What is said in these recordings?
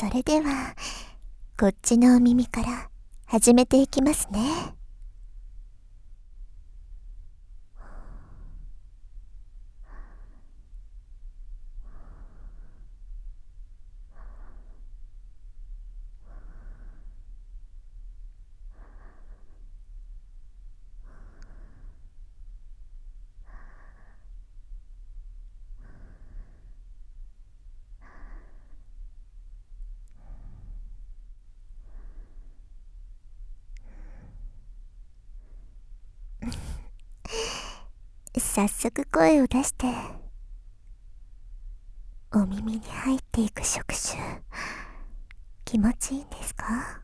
それではこっちのお耳から始めていきますね。早速声を出してお耳に入っていく触手、気持ちいいんですか？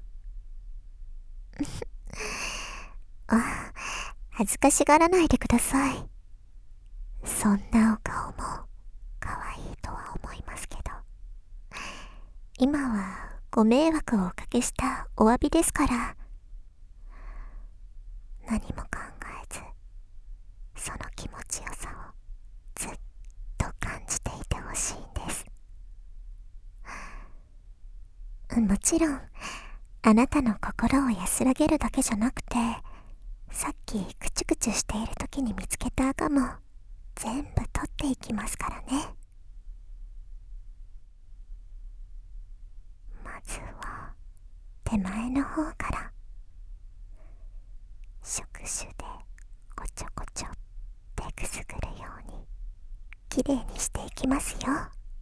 あ、恥ずかしがらないでください。そんなお顔も可愛いとは思いますけど、今はご迷惑をおかけしたお詫びですから、何も考えずその気持ちよさをずっと感じていてほしいんです。もちろんあなたの心を安らげるだけじゃなくて、さっきクチュクチュしている時に見つけた赤も全部取っていきますからね。まずは手前の方から触手でこちょこちょってくすぐるようにきれいにしていきますよ。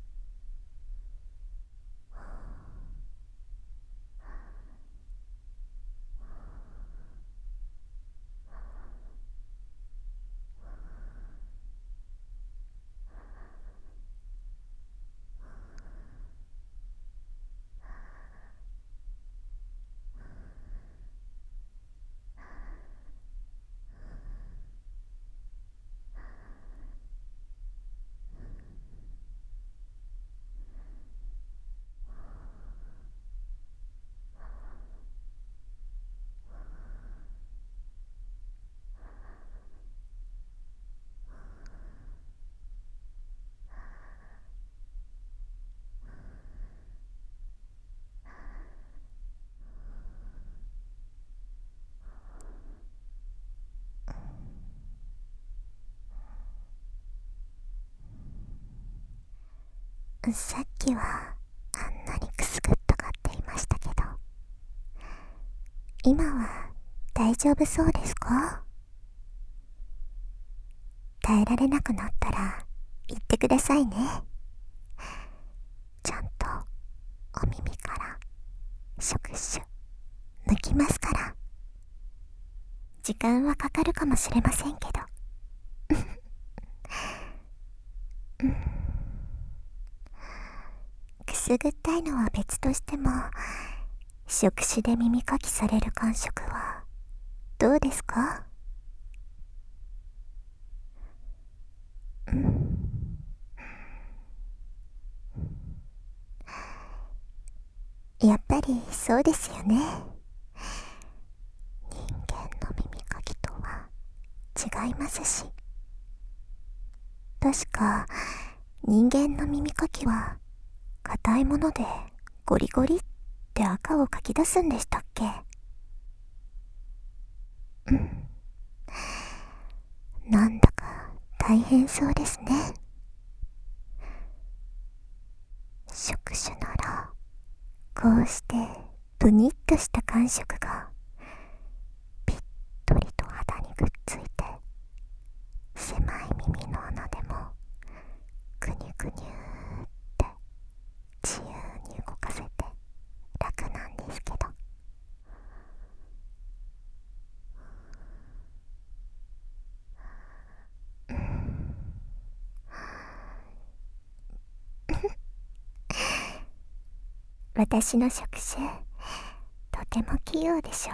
さっきはあんなにくすぐったがっていましたけど、今は大丈夫そうですか？耐えられなくなったら言ってくださいね。ちゃんとお耳から触手抜きますから。時間はかかるかもしれませんけどくすぐったいのは別としても、触手で耳かきされる感触はどうですか？やっぱりそうですよね。人間の耳かきとは違いますし、確か人間の耳かきは硬いものでゴリゴリって赤をかき出すんでしたっけ？なんだか大変そうですね。触手ならこうしてブニッとした感触がぴったりと肌にくっついて、狭い耳の穴でもくにゅくにゅーって自由に動かせて楽なんですけど、私の触手とても器用でしょ？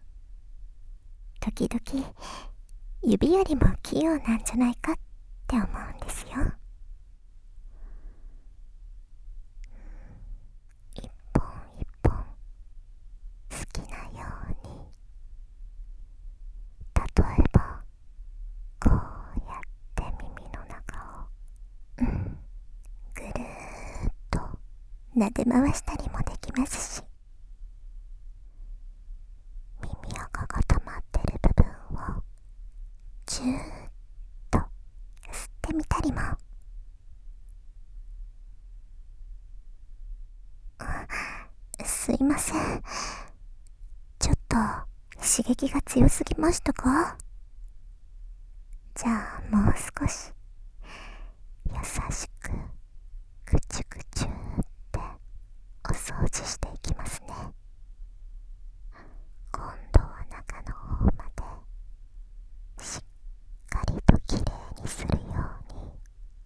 時々指よりも器用なんじゃないかって思うんですよ。一本一本好きなように、例えばこうやって耳の中をぐるーっと撫で回したりもできますし、耳垢が溜まってる部分をジューッと吸ってみたりも。すいません、ちょっと刺激が強すぎましたか？じゃあもう少し優しくぐちゅぐちゅってお掃除していきますね。今度は中の方までしっかりときれいにするように。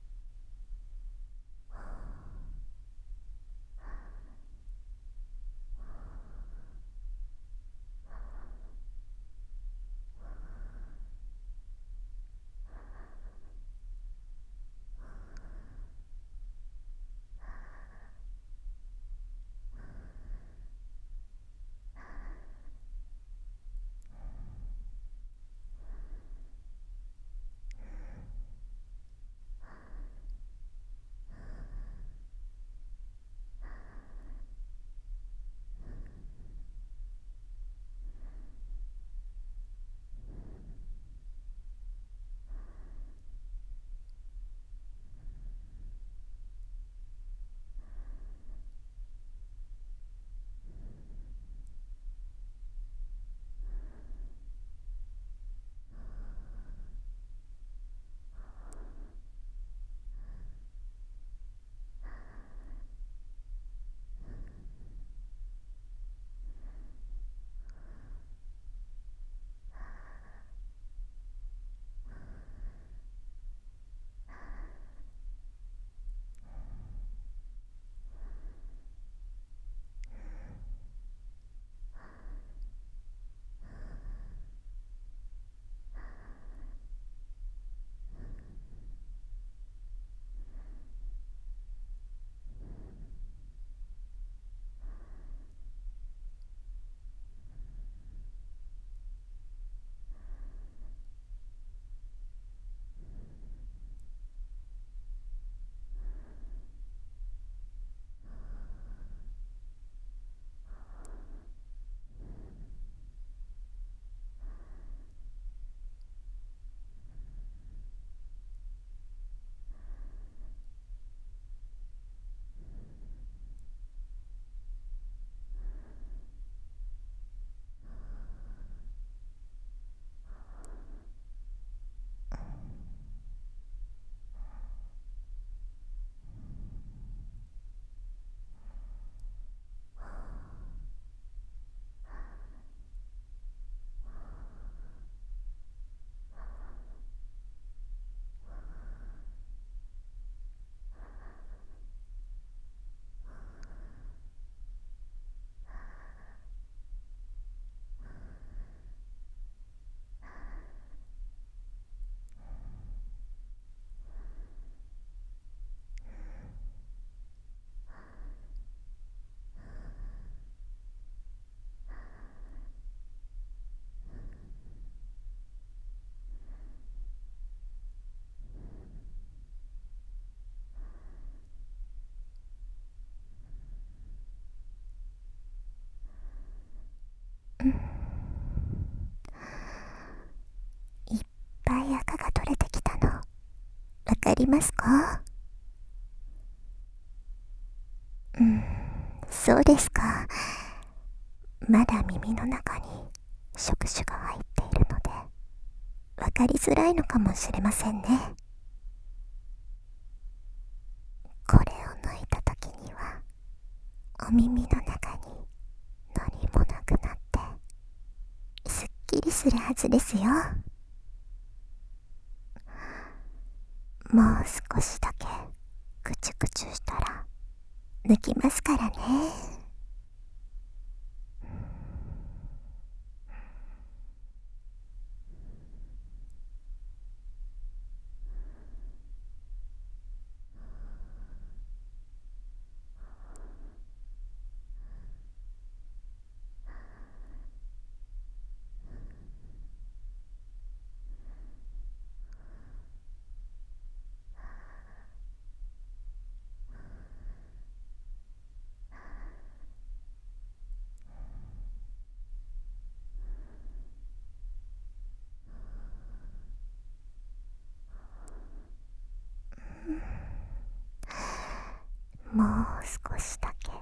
いっぱい赤が取れてきたの、わかりますか？そうですか。まだ耳の中に触手が入っているので、わかりづらいのかもしれませんね。これを抜いた時には、お耳の中に何もなくなって、すっきりするはずですよ。もう少しだけぐちゅぐちゅしたら抜きますからね。 もう少しだけ。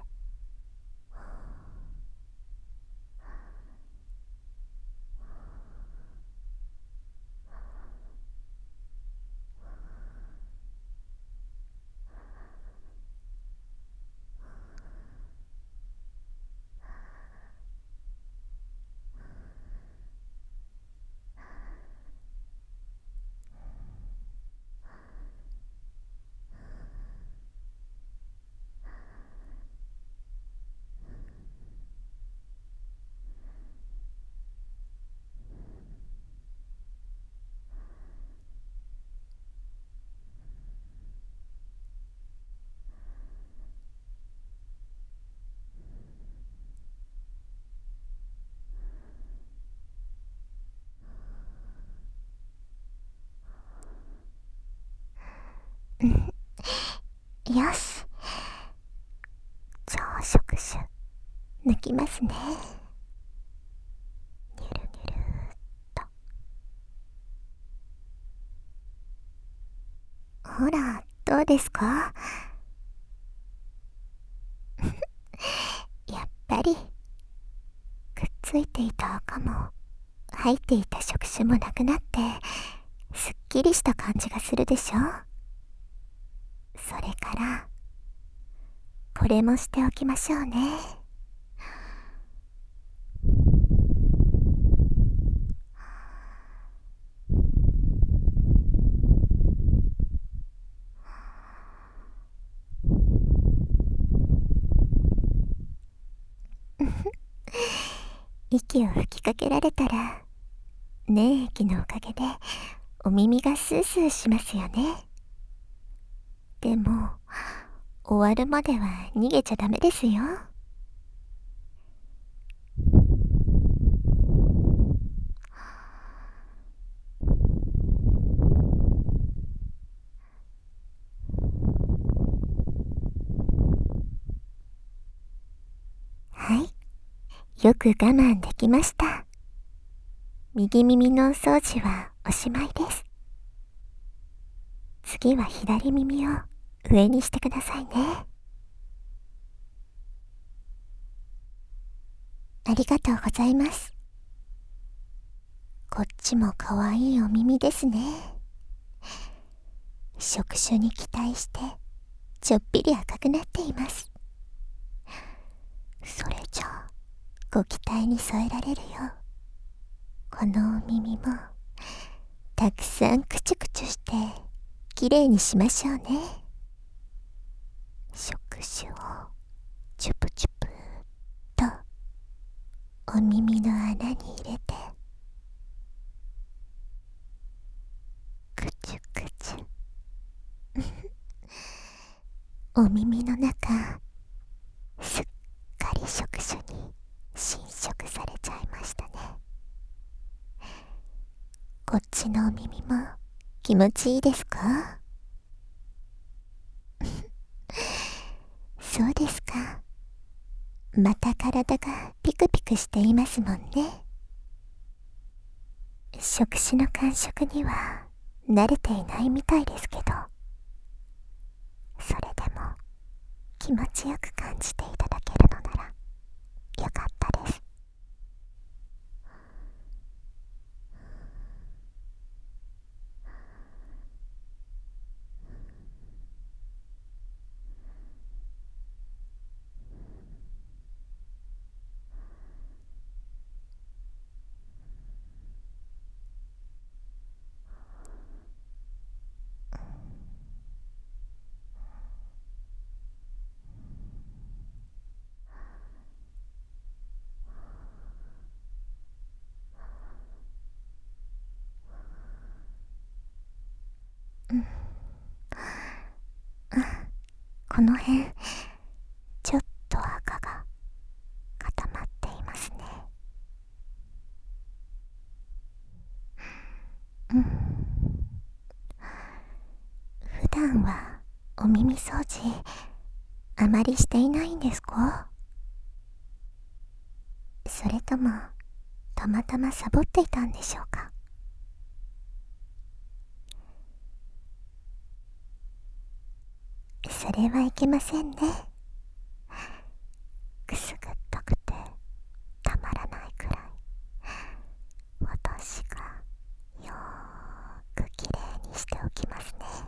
よし。朝食酒、抜きますね。にゅるにゅるっと。ほら、どうですか？やっぱり、くっついていた赤も、入っていた触手もなくなって、すっきりした感じがするでしょ？それから、これもしておきましょうね。息を吹きかけられたら、粘液のおかげでお耳がスースーしますよね。でも、終わるまでは逃げちゃダメですよ。はい、よく我慢できました。右耳のお掃除はおしまいです。次は左耳を上にしてくださいね。ありがとうございます。こっちもかわいいお耳ですね。触手に期待してちょっぴり赤くなっています。それじゃあご期待に添えられるよう、このお耳もたくさんクチュクチュしてきれいにしましょうね。触手をチュプチュプとお耳の穴に入れて、クチュクチュお耳の中すっかり触手に侵食されちゃいましたね。こっちのお耳も気持ちいいですか？そうですか。また体がピクピクしていますもんね。触手の感触には慣れていないみたいですけど、それでも気持ちよく感じていただけるのならよかったです。この辺ちょっと赤が固まっていますね。普段はお耳掃除あまりしていないんですか？それともたまたまサボっていたんでしょうか？ それはいけませんね。くすぐったくてたまらないくらい、私がよーくきれいにしておきますね。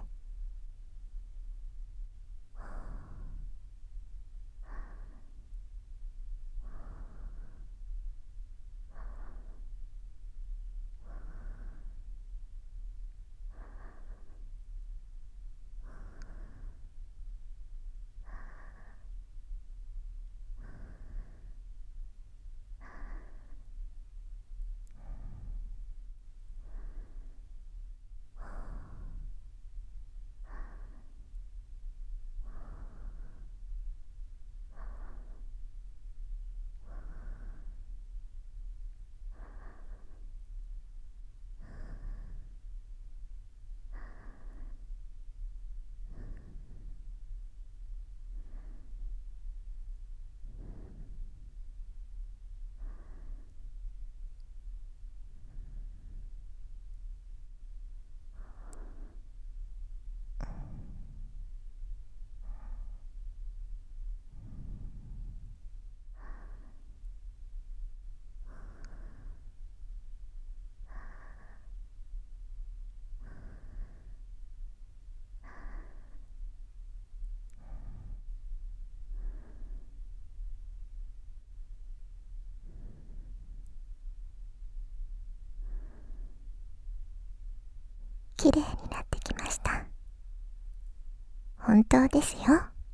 きれいになってきました。本当ですよ。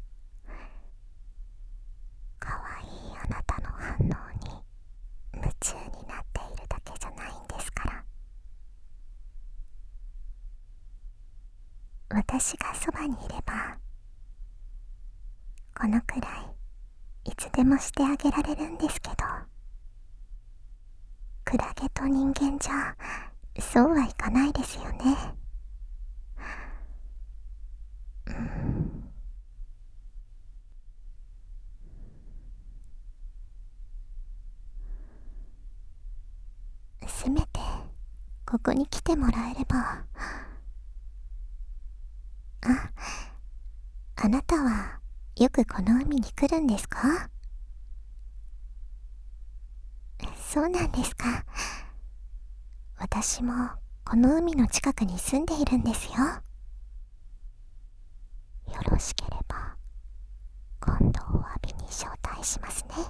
かわいいあなたの反応に夢中になっているだけじゃないんですから。私がそばにいればこのくらいいつでもしてあげられるんですけど、クラゲと人間じゃそうはいかないですよね。せめてここに来てもらえれば。あなたはよくこの海に来るんですか？そうなんですか。私もこの海の近くに住んでいるんですよ。よろしければ今度お詫びに招待しますね。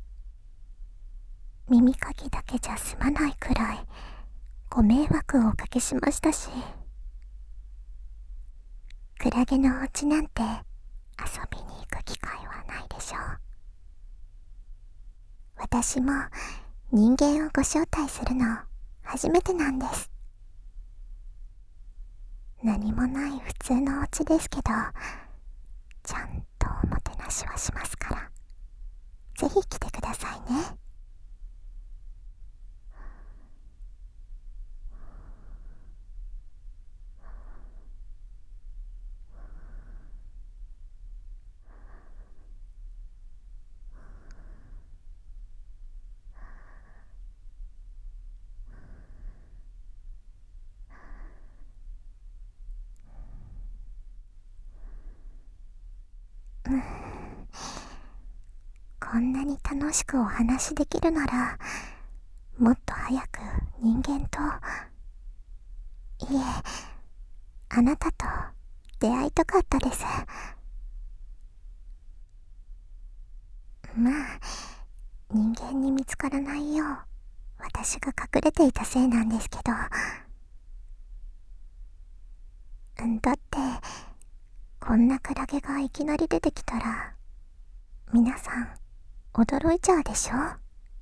耳かきだけじゃ済まないくらいご迷惑をおかけしましたし、クラゲのお家なんて遊びに行く機会はないでしょう。私も人間をご招待するの初めてなんです。何もない普通のお家ですけど、ちゃんとおもてなしはしますから、ぜひ来てくださいね。こんなに楽しくお話できるなら、もっと早く人間と、いえ、あなたと出会いたかったです。まあ、人間に見つからないよう私が隠れていたせいなんですけど、だってこんなクラゲがいきなり出てきたら皆さん驚いちゃうでしょ。あ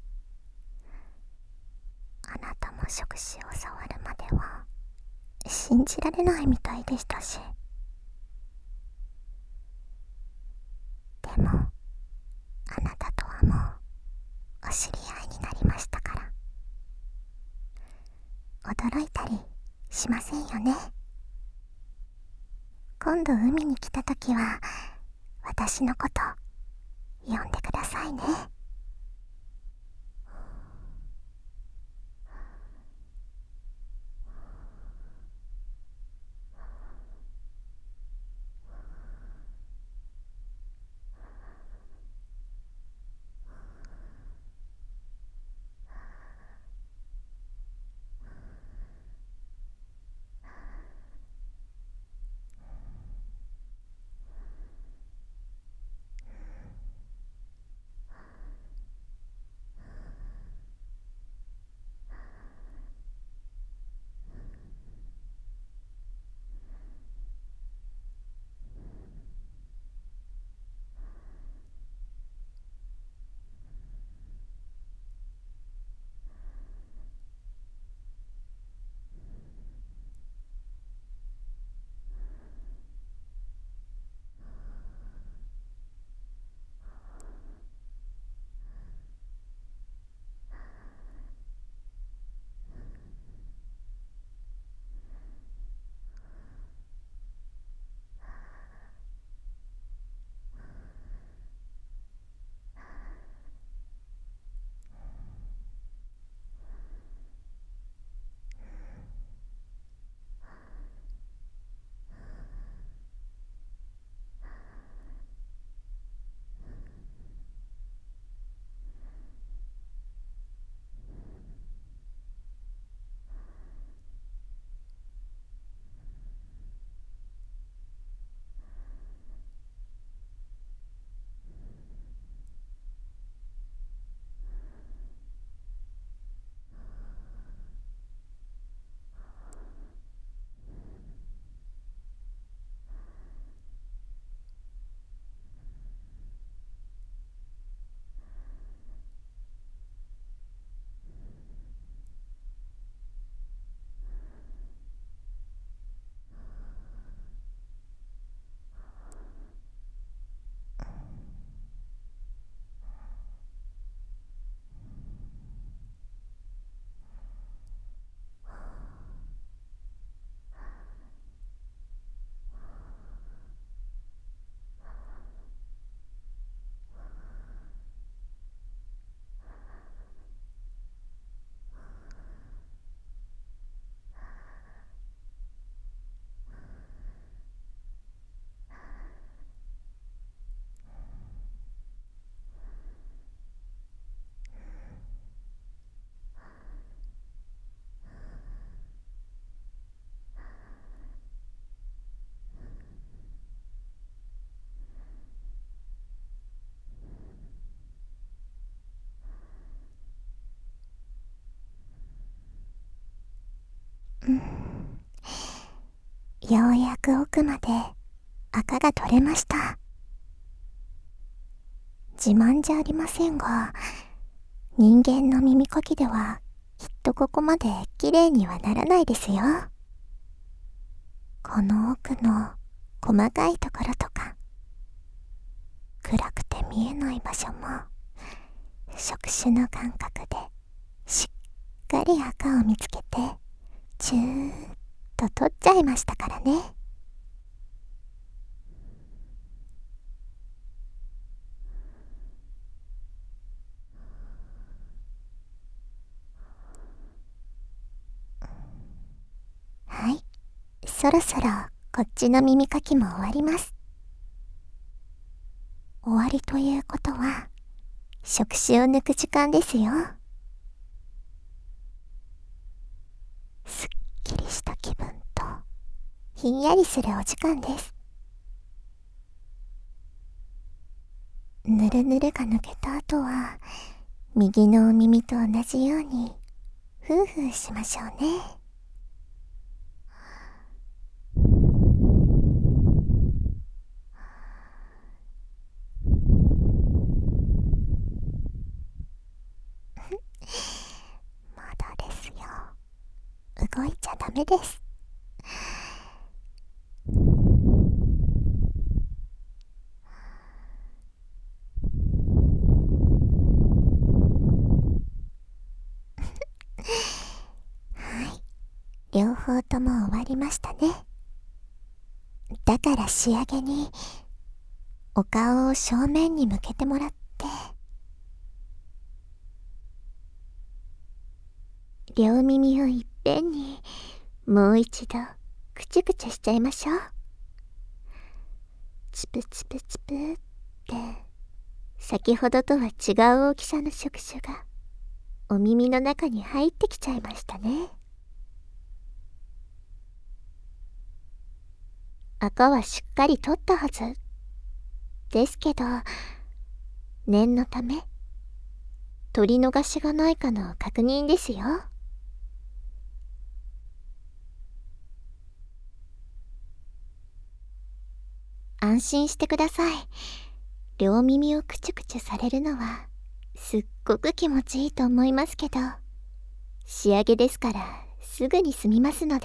なたも触手を触るまでは信じられないみたいでしたし。でもあなたとはもうお知り合いになりましたから、驚いたりしませんよね。今度海に来た時は私のこと呼んでくださいね。 うん、ようやく奥まで赤が取れました。自慢じゃありませんが、人間の耳かきではきっとここまで綺麗にはならないですよ。この奥の細かいところとか、暗くて見えない場所も触手の感覚でしっかり赤を見つけてチューッと取っちゃいましたからね。はい、そろそろこっちの耳かきも終わります。終わりということは触手を抜く時間ですよ。すっきりした気分とひんやりするお時間です。ぬるぬるが抜けた後は右のお耳と同じようにフーフーしましょうね。まだですよ。動いちゃダメです。はい、両方とも終わりましたね。だから仕上げにお顔を正面に向けてもらって、両耳をいっぺんにもう一度くちゅくちゅしちゃいましょう。つぷつぷつぷって先ほどとは違う大きさの触手がお耳の中に入ってきちゃいましたね。赤はしっかり取ったはずですけど、念のため取り逃しがないかの確認ですよ。安心してください。両耳をくちゅくちゅされるのはすっごく気持ちいいと思いますけど、仕上げですからすぐに済みますので。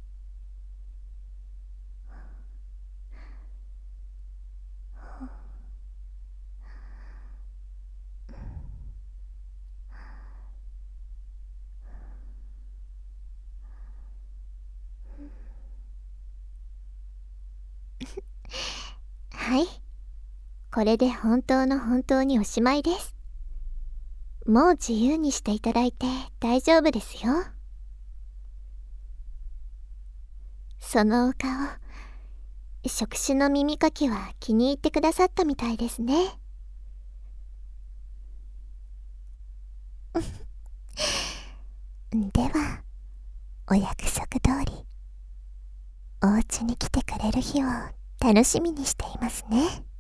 はい、これで本当の本当におしまいです。もう自由にしていただいて大丈夫ですよ。そのお顔、触手の耳かきは気に入ってくださったみたいですね。では、お約束通り、お家に来てくれる日を楽しみにしていますね。